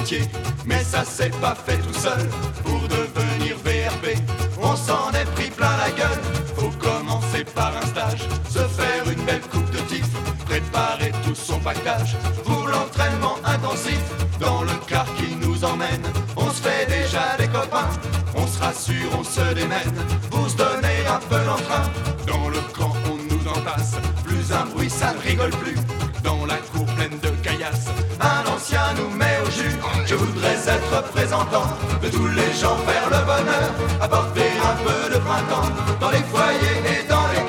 métier, mais ça s'est pas fait tout seul. Pour devenir VRP, on s'en est pris plein la gueule. Faut commencer par un stage, se faire une belle coupe de tif, préparer tout son pactage pour l'entraînement intensif. Dans le car qui nous emmène, on se fait déjà des copains, on se rassure, on se démène pour se donner un peu l'entrain. Dans le camp on nous entasse, plus un bruit ça ne rigole plus. Dans la cour pleine de caillasses, un ancien nous met au jus. Je voudrais être représentant de tous les gens vers le bonheur, apporter un peu de printemps dans les foyers et dans les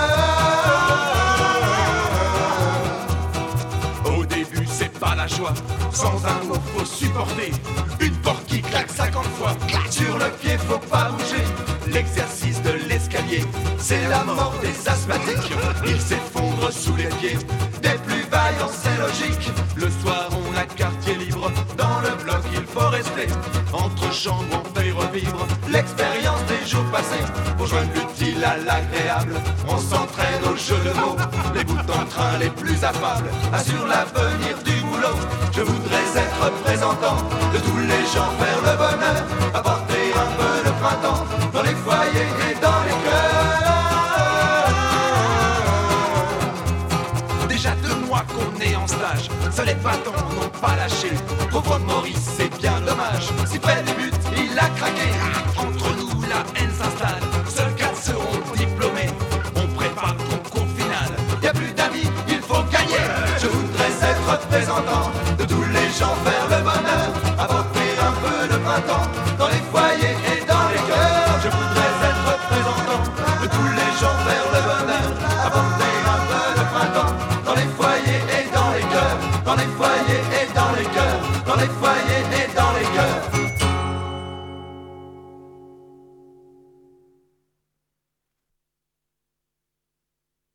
cœurs. Au début c'est pas la joie, sans amour faut supporter. Une porte qui claque 50 fois, sur le pied faut pas bouger. L'exercice de l'escalier, c'est la mort des asthmatiques. Ils s'effondrent sous les pieds des plus vaillants, c'est logique. Le soir on a quartier libre, dans le bloc il faut rester. Entre chambres on fait revivre l'expérience des jours passés. Pour joindre l'utile à l'agréable, on s'entraîne au jeu de mots. Les bouts en train les plus affables assurent l'avenir du boulot. Je voudrais être représentant de tous les gens vers le bonheur, apporter un peu de printemps dans les foyers et dans les cœurs. Déjà 2 mois qu'on est en stage, seuls les patrons n'ont pas lâché. Pauvre Maurice, c'est bien dommage, si près des buts, il a craqué. Entre nous, la haine s'installe, seuls 4 seront diplômés. On prépare le concours final, y a plus d'amis, il faut gagner. Je voudrais être représentant de tous les gens vers le bonheur, apporter un peu de printemps dans les foyers et dans les cœurs. Je voudrais être représentant de tous les gens vers le bonheur, apporter un peu de printemps dans les foyers et dans les cœurs, dans les foyers et dans les cœurs, dans les foyers et dans les cœurs.